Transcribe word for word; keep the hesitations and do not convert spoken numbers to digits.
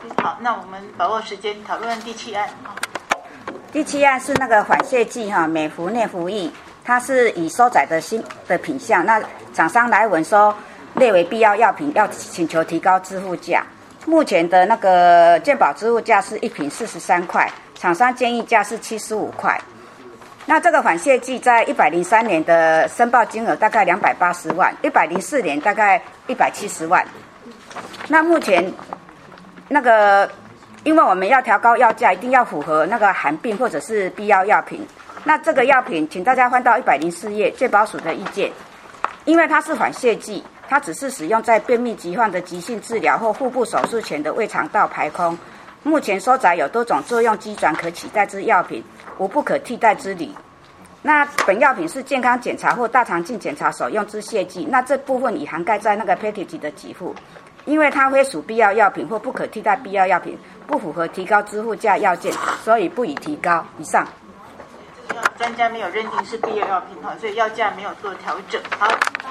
好，那我们把握时间讨论第七案。 第七案是那个缓泻剂哈，美孚内服液，它是已收载的新的品项，那厂商来文说列为必要药品，要请求提高支付价。目前的那个健保支付价是一瓶四十三块，厂商建议价是七十五块。那这个缓泻剂在一百零三年的申报金额大概两百八十万，一百零四年大概一百七十万。那目前那个，因为我们要调高药价，一定要符合那个罕病或者是必要药品。那这个药品，请大家翻到一百零四页，健保署的意见。因为它是缓泻剂，它只是使用在便秘疾患的急性治疗或腹部手术前的胃肠道排空。目前收载有多种作用机转可取代之药品，无不可替代之理。那本药品是健康检查或大肠镜检查所用之泻剂，那这部分已涵盖在那个 package 的给付。因为它非属必要药品或不可替代必要药品，不符合提高支付价要件，所以不予提高。以上。 这个专家没有认定是必要药品哈，所以药价没有做调整。好。